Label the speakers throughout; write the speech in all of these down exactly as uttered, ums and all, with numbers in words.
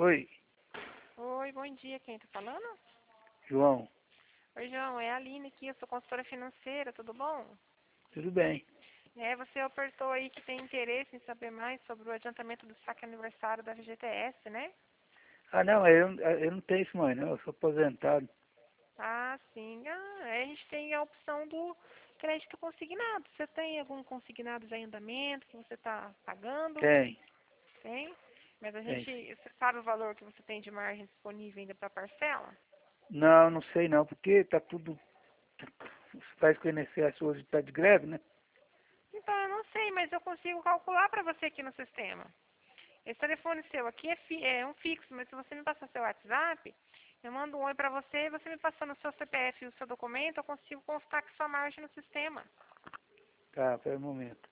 Speaker 1: Oi,
Speaker 2: Oi, bom dia. Quem tá falando?
Speaker 1: João.
Speaker 2: Oi, João. É a Aline aqui. Eu sou consultora financeira. Tudo bom?
Speaker 1: Tudo bem?
Speaker 2: É, você apertou aí que tem interesse em saber mais sobre o adiantamento do saque aniversário da F G T S, né?
Speaker 1: Ah, não, eu, eu não tenho isso mais, não. Eu sou aposentado.
Speaker 2: Ah, sim. Ah, aí a gente tem a opção do crédito consignado. Você tem algum consignado já em andamento que você está pagando?
Speaker 1: Tem,
Speaker 2: Tem? Mas a
Speaker 1: tem.
Speaker 2: gente, você sabe o valor que você tem de margem disponível ainda para parcela?
Speaker 1: Não, não sei não, porque tá tudo. Faz conhecer as suas está de greve, né?
Speaker 2: Então, eu não sei, mas eu consigo calcular para você aqui no sistema. Esse telefone seu aqui é, fi, é um fixo, mas se você me passar seu WhatsApp, eu mando um oi pra você e você me passando o seu C P F e o seu documento, eu consigo constar que sua margem no sistema.
Speaker 1: Tá, pera um momento.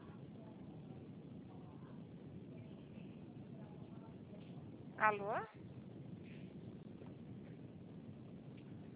Speaker 2: Alô?